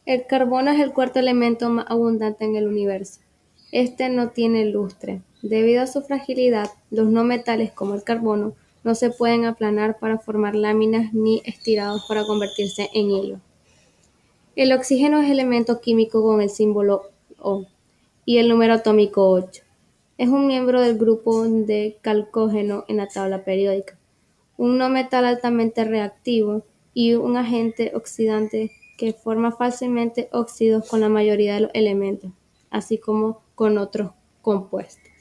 El carbono es el cuarto elemento más abundante en el universo. Este no tiene lustre. Debido a su fragilidad, los no metales como el carbono no se pueden aplanar para formar láminas ni estirados para convertirse en hilo. El oxígeno es el elemento químico con el símbolo O y el número atómico 8. Es un miembro del grupo de calcógeno en la tabla periódica, un no metal altamente reactivo y un agente oxidante que forma fácilmente óxidos con la mayoría de los elementos, así como con otros compuestos.